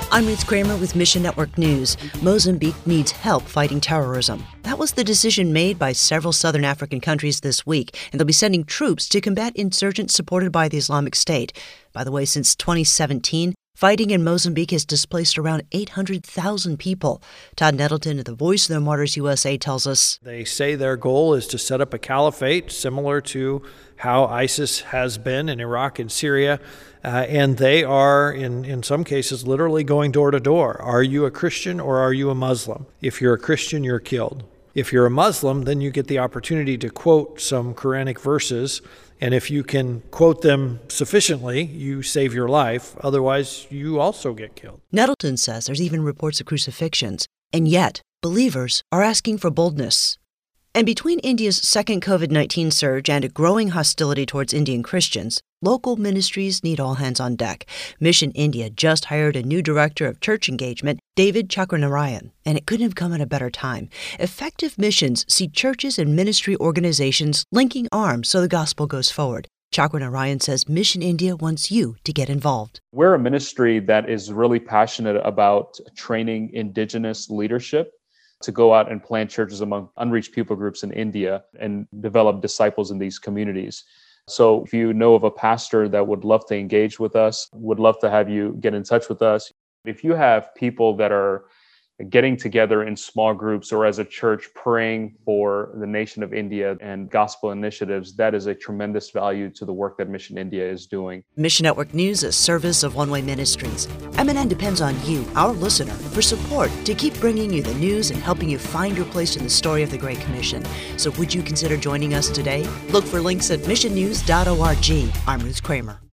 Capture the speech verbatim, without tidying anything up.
I'm Ruth Kramer with Mission Network News. Mozambique needs help fighting terrorism. That was the decision made by several southern African countries this week, and they'll be sending troops to combat insurgents supported by the Islamic State. By the way, since twenty seventeen, fighting in Mozambique has displaced around eight hundred thousand people. Todd Nettleton of the Voice of the Martyrs U S A tells us. They say their goal is to set up a caliphate similar to how ISIS has been in Iraq and Syria. Uh, and they are, in, in some cases, literally going door to door. Are you a Christian or are you a Muslim? If you're a Christian, you're killed. If you're a Muslim, then you get the opportunity to quote some Quranic verses. And if you can quote them sufficiently, you save your life. Otherwise, you also get killed. Nettleton says there's even reports of crucifixions. And yet, believers are asking for boldness. And between India's second COVID nineteen surge and a growing hostility towards Indian Christians, local ministries need all hands on deck. Mission India just hired a new director of church engagement, David Chakranarayan, and it couldn't have come at a better time. Effective missions see churches and ministry organizations linking arms so the gospel goes forward. Chakranarayan says Mission India wants you to get involved. We're a ministry that is really passionate about training indigenous leadership to go out and plant churches among unreached people groups in India and develop disciples in these communities. So if you know of a pastor that would love to engage with us, would love to have you get in touch with us. If you have people that are getting together in small groups or as a church praying for the nation of India and gospel initiatives, that is a tremendous value to the work that Mission India is doing. Mission Network News, a service of One Way Ministries. M N N depends on you, our listener, for support to keep bringing you the news and helping you find your place in the story of the Great Commission. So would you consider joining us today? Look for links at mission news dot org. I'm Ruth Kramer.